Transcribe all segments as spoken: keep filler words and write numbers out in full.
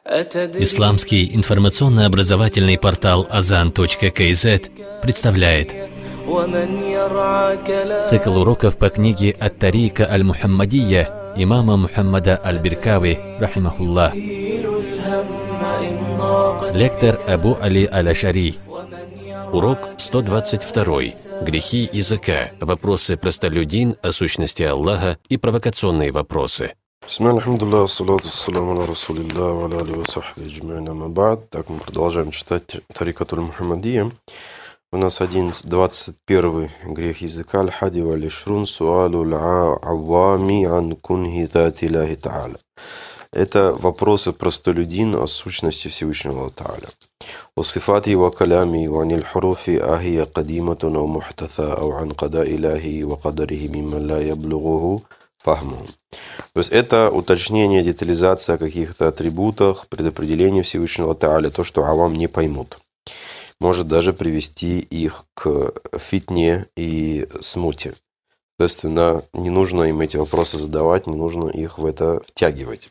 Исламский информационно-образовательный портал азан точка кей зет представляет цикл уроков по книге «Ат-Тарика аль-Мухаммадия» имама Мухаммада аль-Биркави, рахимахуллах. Лектор Абу Али аль-Ашари. Урок сто двадцать два. Грехи языка. Вопросы простолюдин о сущности Аллаха и провокационные вопросы. Так, мы продолжаем читать Тарикат аль-Мухаммадия. У нас двадцать первый грех языка. Аль-Хади валь-Ишрун суалу аль-Аввами ан кунхи зати Аллахи та'аля. Это вопросы простолюдин о сущности Всевышнего Та'аля. وصفاته وكلامه وعن الحروف أهي قديمة أو محدثة أو عن قضاء إلهه وقدره ممن لا يبلغه فهمه. То есть это уточнение, детализация о каких-то атрибутах, предопределении Всевышнего Та'аля, то, что авам не поймут. Может даже привести их к фитне и смуте. Соответственно, не нужно им эти вопросы задавать, не нужно их в это втягивать.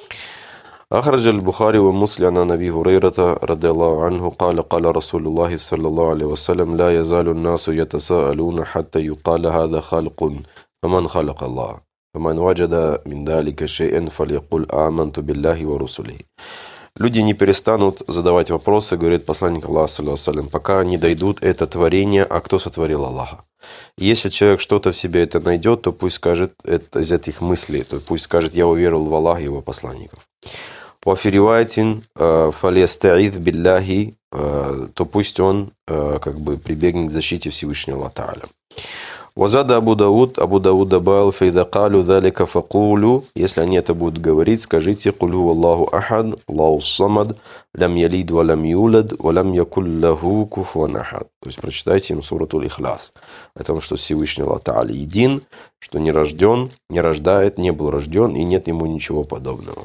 أخرج البخاري ومسلم عن أبي هريرة رضي الله عنه قال قال رسول الله صلى الله عليه وسلم لا يزال الناس يتساءلون حتى يقال هذا خلق فمن خلق الله فمن وجد من ذلك شيئا فليقل آمنت بالله ورسله. Люди не перестанут задавать вопросы, говорит посланник Аллаха, саллаллаху алейхи ва саллям, пока не дойдут это творение, а кто сотворил Аллаха. Если человек что-то в себе это найдет, то пусть скажет это из этих мыслей, то пусть скажет, я уверовал в Аллаха и его посланников. Вафиривайтин фалестаид билляхи, то пусть он как бы прибегнет к защите Всевышнего Та'аля. Вазада Абу Дауд, Абу Дауд добавил, фейда калю залика факулю, если они это будут говорить, скажите, кулю Аллаху ахад, Аллаху самад, лям ялид ва лям юлад, ва лям якуль лаху куфуан ахад. То есть прочитайте им сурату Ихляс, о том, что Всевышний Аллах Та'аля един, что не рожден, не рождает, не был рожден и нет ему ничего подобного.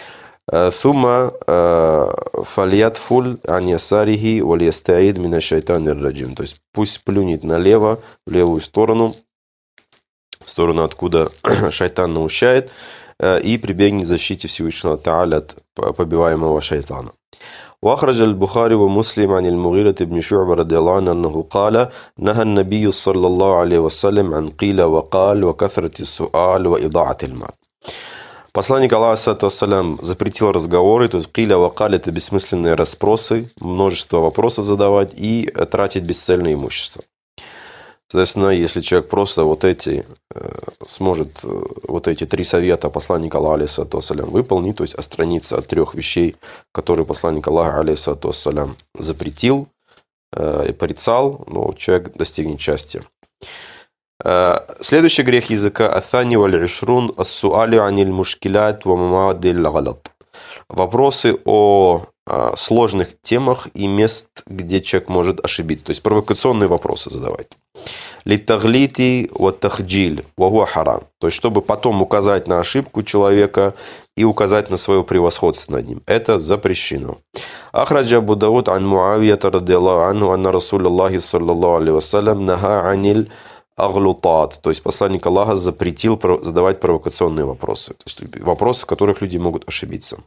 Сума фальятфуль ан ясарихи валь ястаид мина шайтанир раджим. То есть пусть плюнет налево, в левую сторону, в сторону, откуда шайтан наущает, и прибегнет к защите Всевышнего Та'аля от побиваемого шайтана. وأخرج البخاري ومسلم عن المغيرة بن شعبة رضي الله عنه أنه قال نهى النبي صلى الله عليه وسلم عن قيل وقال وكثرة السؤال وإضاعة المال. Посланник Аллаха салям запретил разговоры, то есть киля вакаль это бессмысленные расспросы, множество вопросов задавать и тратить бесцельное имущество. Соответственно, если человек просто вот эти сможет вот эти три совета посланника Аллаха салям выполнить, то есть отстраниться от трех вещей, которые посланник Аллаха салям запретил и порицал, но человек достигнет счастья. Следующий грех языка «Ат-Тани валь-Ишрун ас-суалю аниль мушкилят ва мамадиль галат». Вопросы о сложных темах и мест, где человек может ошибиться. То есть провокационные вопросы задавать. «Литтаглити ва-тахджиль ва хуа харам». То есть чтобы потом указать на ошибку человека и указать на свое превосходство над ним. Это запрещено. Ахраджа Абу Дауд ан Муавията радиаллаху анху анна Расулаллахи саллаллаху алейхи ва саллям наха аниль аглутат, то есть посланник Аллаха запретил задавать провокационные вопросы, то есть вопросы, в которых люди могут ошибиться.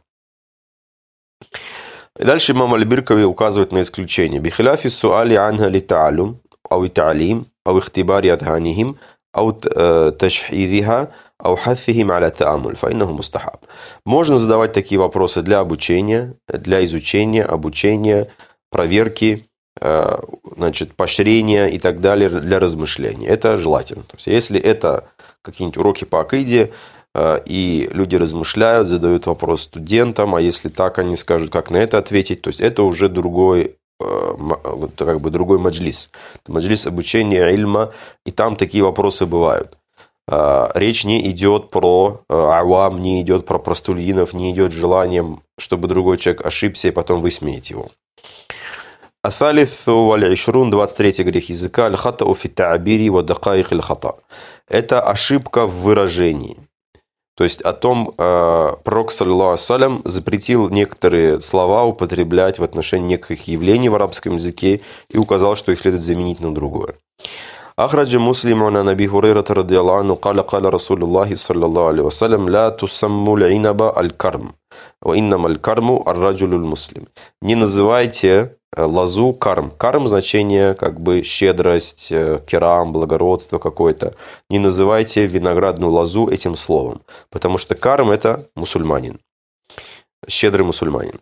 И дальше имам Аль-Биркави указывает на исключение. Бихиляфи суали анха ли та'алум, ау та'алим, ау ихтибари адханихим, ау ташхидиха, ау хатфихим аля та'амуль, фаиннаху мустахаб. Можно задавать такие вопросы для обучения, для изучения, обучения, проверки, значит, поощрения и так далее для размышления. Это желательно. То есть, если это какие-нибудь уроки по акиде, и люди размышляют, задают вопрос студентам, а если так, они скажут, как на это ответить, то есть это уже другой, как бы другой маджлис. Маджлис обучения ильма, и там такие вопросы бывают. Речь не идет про авам, не идет про простолюдинов, не идет желанием, чтобы другой человек ошибся и потом высмеять его. Асалифу валь-Ишрун, двадцать третий грех языка, аль-хатау фи та'абири ва дакаих аль-хата. Это ошибка в выражении. То есть о том, пророк саллаллаху алейхи ва саллям запретил некоторые слова употреблять в отношении неких явлений в арабском языке и указал, что их следует заменить на другое. أخرج مسلم عن أبي هريرة رضي الله عنه قال قال رسول الله صلى الله عليه وسلم لا تسموا العنب الكرم وإنما الكرم الرجل المسلم. Не называйте лозу карм. Карм значение как бы щедрость, керам, благородство какое-то. Не называйте виноградную лозу этим словом, потому что карм это мусульманин, щедрый мусульманин.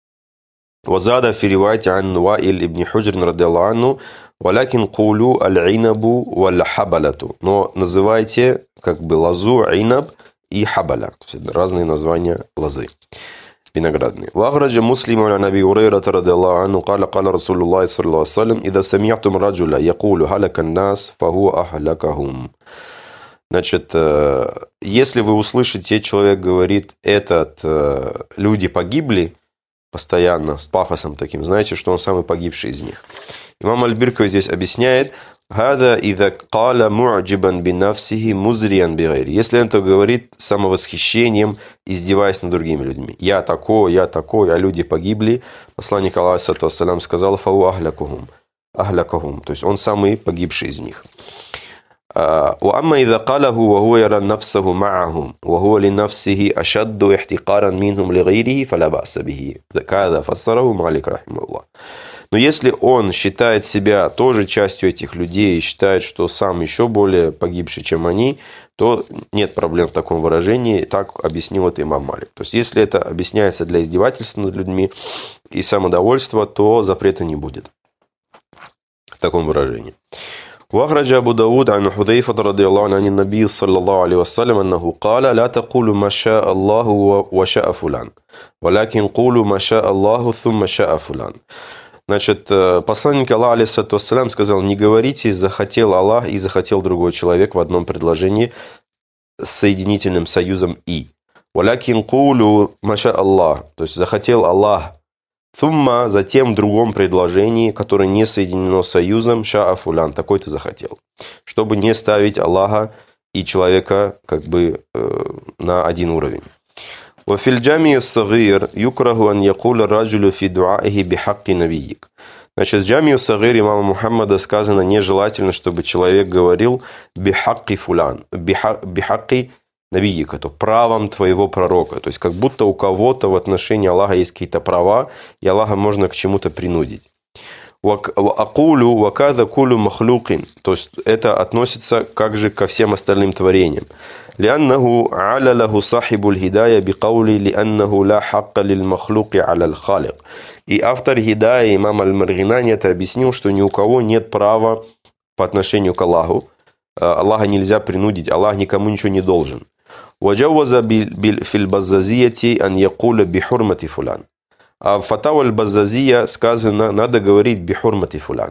وزاد في رواية عن وائل ابن حجر رضي الله عنه ولكن قولوا العنب والحبلة. Но называйте как бы лозу инаб и хабаля. Разные названия лозы виноградные. وأخرج مسلم عن أبي هريرة رضي الله عنه قال قال رسول الله صلى الله عليه وسلم إذا سمعتم رجلا يقول هلك الناس فهو أهلكهم. Значит, если вы услышите, человек говорит, этот, люди погибли, постоянно, с пафосом таким, знаете, что он самый погибший из них. Имам Аль-Биркави здесь объясняет, «Хада ида кала му'джибан бинавсихи музриан бигайри». Если он это говорит самовосхищением, издеваясь над другими людьми. «Я такой, я такой, а люди погибли». Посланник Аллаха саллаллаху алейхи ва саллям сказал, «Фау ахлякухум». Ахлякухум. То есть он самый погибший из них. وأما إذا قاله وهو يرى نفسه معهم وهو لنفسه أشد احتقارا منهم لغيره فلا بأس به. كذا فسره مالك رحمه الله. Но если он считает себя тоже частью этих людей и считает, что сам еще более погибший, чем они, то нет проблем в таком выражении. Так объяснил это имам Малик. То есть, если это объясняется для издевательства над людьми и самодовольства, то запрета не будет в таком выражении. وأخرج أبو داود عن حذيفة رضي الله عنه عن النبي صلى الله عليه وسلم أنه قال لا تقولوا ما شاء الله وشاء فلان ولكن قولوا ما شاء الله ثم شاء فلان. Значит, посланник Аллаха алейхиссалату вассалям сказал, не говорите захотел Аллах и захотел другой человек в одном предложении с соединительным союзом и. ولكن قولوا ما شاء الله, то есть захотел Аллах. Thumма, затем в другом предложении, которое не соединено союзом, шаа фулян, такой-то захотел. Чтобы не ставить Аллаха и человека как бы э, на один уровень. وفي الجامع الصغير يكره أن يقول الرجل في دعائه بحق نبيك. Значит, в джамию сагир имама Мухаммада сказано, нежелательно, чтобы человек говорил бихакки фулян, бихакки набийика, то правом твоего пророка. То есть, как будто у кого-то в отношении Аллаха есть какие-то права, и Аллаха можно к чему-то принудить. Акулю вакада кулю махлюкин. То есть, это относится как же ко всем остальным творениям. لأنه على له صاحب الهداية بقول لأنه لا حق للمخلوق على الخالق. И автор Хидая, имам Аль-Маргинани, это объяснил, что ни у кого нет права по отношению к Аллаху. Аллаха нельзя принудить, Аллах никому ничего не должен. وجوز في البزازية أن يقول بحرمة فلان. А в Фатава аль-Базазия сказано, надо говорить бихурмати фулян.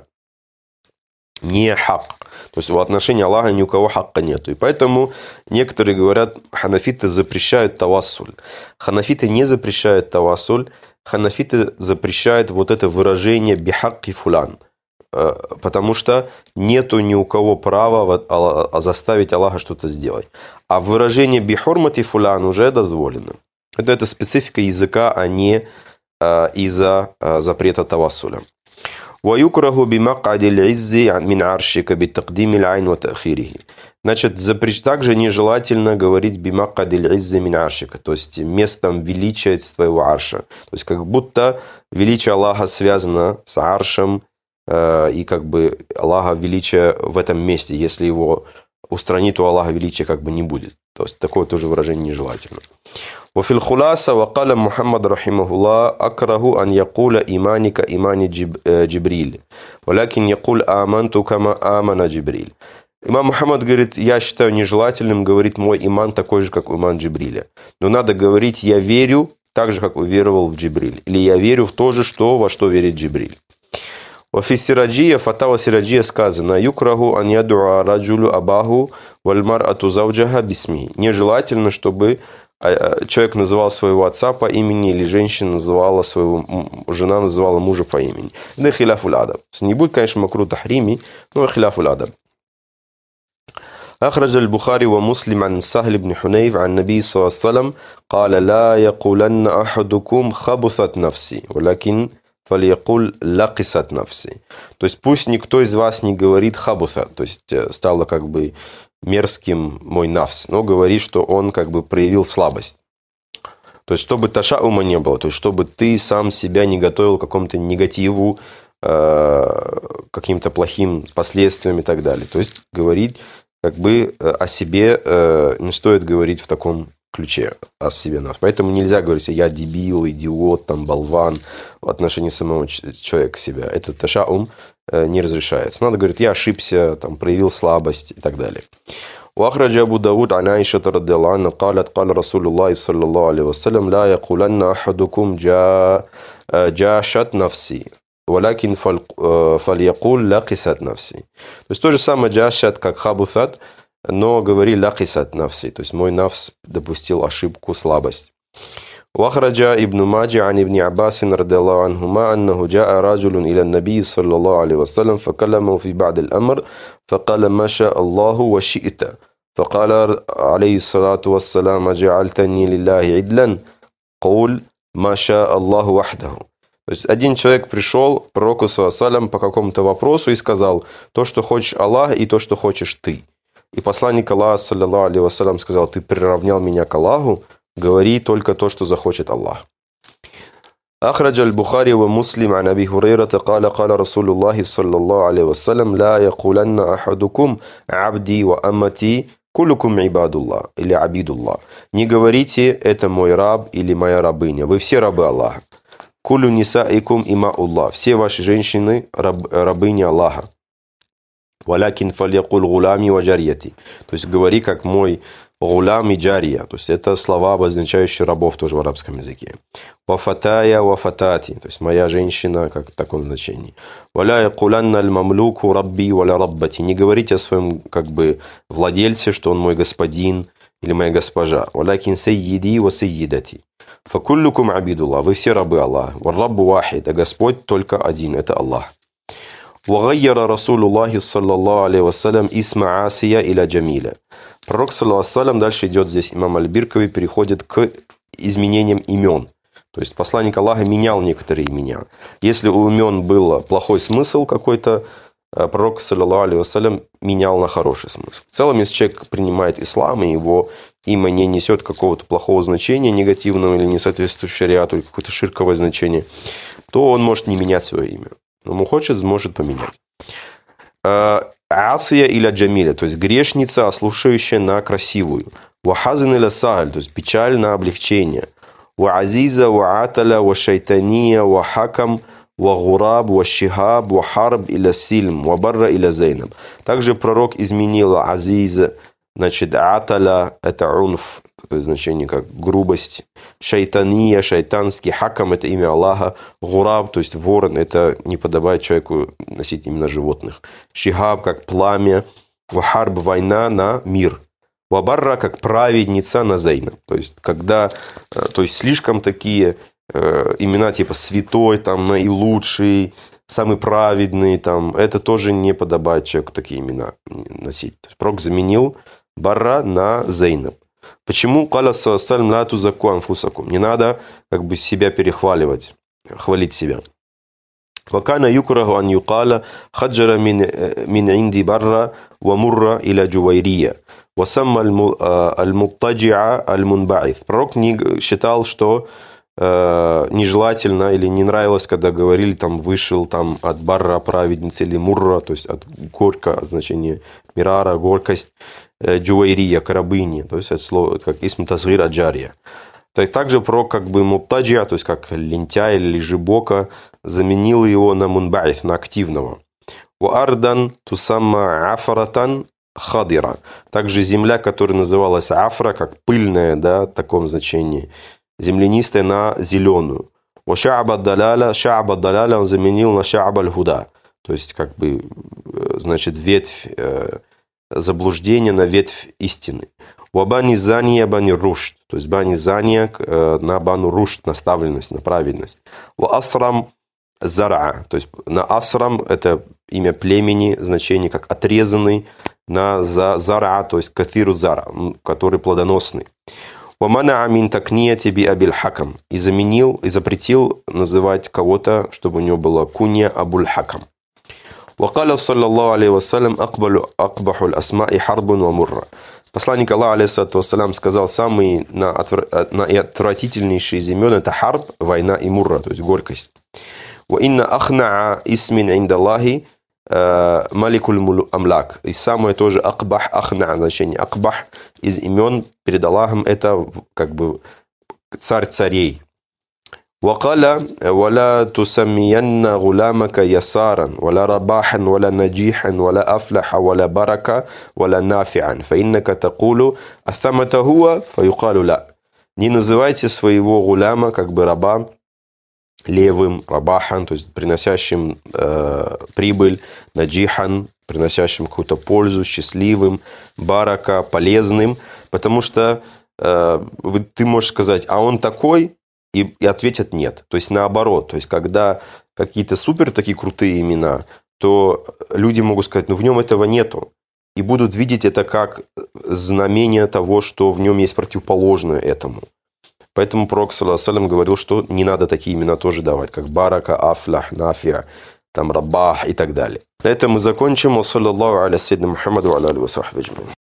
Не хак. То есть в отношении Аллаха ни у кого хакка нету. И поэтому некоторые говорят, ханафиты запрещают тавассуль. Ханафиты не запрещают тавассуль. Ханафиты запрещают вот это выражение бихакки фулян. Потому что нету ни у кого права заставить Аллаха что-то сделать. А выражение бихурмати фулян уже дозволено. Это, это специфика языка, а не из-за запрета тавассуля. ويكره بمقعد العز من عرشك بتقديم العين وتأخيره. Значит, также нежелательно говорить бимакад иль-иззи мин аршика, то есть местом величия твоего арша. То есть как будто величие Аллаха связано с аршем, и как бы Аллаха величие в этом месте. Если его устранить, то Аллаха величия как бы не будет. То есть такое тоже выражение нежелательно. وفي الخلاصة وقال محمد رحمه الله أكره أن يقول إيماني كإيمان جبريل ولكن يقول آمنت كما آمن جبريل. Имам Мухаммад говорит, я считаю нежелательным говорить мой иман такой же, как иман Джибриля. Но надо говорить, я верю так же, как уверовал в Джибриль. Или я верю в то же, что, во что верит Джибриль. وفي السراجية فتاوى سراجية сказано يكره أن يدعو رجل أباه والمرأة زوجها باسمه. Нежелательно, чтобы человек называл своего отца по имени, или женщина называла своего, жена называла мужа по имени. Это хиляфуль адаб. Не будет, конечно, макру тахрими, но хиляфуль адаб. أخرج البخاري ومسلم عن سهل بن حنيف عن النبي صلى الله عليه وسلم قال لا يقولن أحدكم خبثت نفسي ولكن фалиякуль лакисат нафси. То есть пусть никто из вас не говорит хабуса, то есть стало как бы мерзким мой нафс, но говорит, что он как бы проявил слабость. То есть чтобы ташаума не было, то есть чтобы ты сам себя не готовил к какому-то негативу, э, каким-то плохим последствиям и так далее. То есть говорить как бы о себе э, не стоит говорить в таком ключе о себе. Поэтому нельзя говорить, я дебил, идиот, там, болван в отношении самого человека себя. Это ташаум э, не разрешается. Надо говорить, я ошибся, там, проявил слабость и так далее. وأخرج أبو داود عن عائشة رضي الله عنها قالت قال رسول الله صلى الله عليه وسلم لا يقولن أحدكم جا جاشت نفسي ولكن فليقول لقست نفسي. То есть то же самое джашат, как хабусат, но говори лакисат нафси, то есть мой нафс допустил ошибку, слабость. وأخرج ابن ماجه عن ابن عباس رضي الله عنهما أنه جاء رجل إلى النبي صلى الله عليه وسلم فكلمه في بعض الأمر فقال ما شاء الله وشئت فقال عليه الصلاة والسلام جعلتني لله عدلا قول ما شاء الله وحده. То есть один человек пришел к пророку саллаллаху по какому-то вопросу и сказал то, что хочешь Аллах, и то, что хочешь ты. И посланник Аллаха саллаллаху алейхи вассалям сказал, ты приравнял меня к Аллаху, говори только то, что захочет Аллах. أخرج البخاري ومسلم عن أبي هريرة قال قال رسول الله صلى الله عليه وسلم لا يقولن أحدكم عبدي وأمتي كلكم عباد الله или عبيد الله. Не говорите, это мой раб или моя рабыня. Вы все рабы Аллаха. Кулю нисаикум има Аллах. Все ваши женщины раб, рабыни Аллаха. Валякин фалякул гулями ва джарияти. То есть говори как мой гулям и джария. То есть это слова, обозначающие рабов тоже в арабском языке. Вафатая вафатати. То есть моя женщина, как в таком значении. Валя якуланна аль-мамлуку рабби валя раббати. Не говорите о своем как бы владельце, что он мой господин или моя госпожа. Валякин сайиди ва сайидати. Факуллюкум абидуллах. Вы все рабы Аллаха. Варраббу вахид. А Господь только один. Это Аллах. وغير رسول الله صلى الله عليه وسلم اسم عاسية إلى جميلة. Пророк, саллаллаху алейхи ва саллям, дальше идет здесь имам Аль-Биркови, переходит к изменениям имен. То есть посланник Аллаха менял некоторые имена. Если у имен был плохой смысл какой-то, пророк, саллаллаху алейхи ва саллям, менял на хороший смысл. В целом, если человек принимает ислам, и его имя не несет какого-то плохого значения, негативного или не соответствующего шариату, или какое-то ширковое значение, то он может не менять свое имя. Но ему хочет, может поменять. Асия или джамиля, то есть грешница, ослушающая на красивую. Вахазин или сагаль, то есть печаль на облегчение. Ваазиза, вааталя, вашайтания, вахакам, вагураб, вашихаб, вахарб или сильм, вабарра или зейнаб. Также пророк изменил азиза, значит, аталя, это унф, то есть значение как грубость. Шайтания, шайтанский, хакам – это имя Аллаха. Гураб, то есть ворон, это не подобает человеку носить имена животных. Шихаб, как пламя. Вахарб – война на мир. Вабарра, как праведница на зейна. То есть, когда, то есть слишком такие э, имена типа святой, там, наилучший, самый праведный, там, это тоже не подобает человеку такие имена носить. То есть, пророк заменил барра на зейнаб. Почему не надо как бы себя перехваливать, хвалить себя? وكان يكره أن يقال خجر من من عندي برا ومر إلى جويرية وسمى المضطجع المنبعث. Пророк не считал, что э, нежелательно или не нравилось, когда говорили там вышел там от барра праведницы или мурра, то есть от горько, значение мирара, горькость. Джуайрия, рабыни, то есть это слово, как исм тасгир аджария. Также пророк как бы муптаджия, то есть как лентяй или лежебока, заменил его на мунбаиф, на активного. Уардан тусамма афаратан хадира. Также земля, которая называлась афра, как пыльная, да, в таком значении, землянистая на зеленую. У шааба даляля, шааба даляля он заменил на шааба аль-худа, то есть как бы, значит, ветвь заблуждение на ветвь истины. У бани зания бани рушд, то есть бани зания на бану рушд, наставленность, на правильность. У асрам зара, то есть на асрам это имя племени, значение как отрезанный, на зара, то есть кафиру зара, который плодоносный. وَمَنَعَ مِنْ تَكْنِيَةِ بِأَبِي الْحَكَمِ и заменил, и запретил называть кого-то, чтобы у него была кунья Абуль Хакам. وَقَالَ صَلَّى اللَّهُ عَلَيْهِ وَسَلَّمْ أَقْبَحُ الْأَسْمَاءِ حَرْبٌ وَمُرَّةٌ. Посланник Аллаха, алейхиссалату вассалям, сказал, самый на отвр... на и отвратительнейший из имен это харб, война, и мурра, то есть горькость. وَإِنَّ أَخْنَعَ إِسْمٍ عِنْدَ اللَّهِ маликуль амлак. И самое тоже акбах, ахна, значение акбах из имен перед Аллахом это как бы царь царей. وقال ولا تسمين غلامك يسارا ولا رباحا ولا نجيحا ولا أفلح ولا بركة ولا نافعا فإنك تقول الثمة هو فيقال لا. Не называйте своего гуляма, как бы раба, левым, рабахан, то есть приносящим э, прибыль, наджихан, приносящим какую-то пользу, счастливым, барака, полезным, потому что э, ты можешь сказать, а он такой, и, и ответят нет. То есть наоборот, то есть когда какие-то супер такие крутые имена, то люди могут сказать, ну в нем этого нету, и будут видеть это как знамение того, что в нем есть противоположное этому. Поэтому пророк, саллаллаху алейхи ва саллям, говорил, что не надо такие имена тоже давать, как барака, афлах, нафиа, там рабах и так далее. На этом мы закончим. Саллаллаху аля саййидина Мухаммаду ва аля алихи ва сахбихи аджмаин.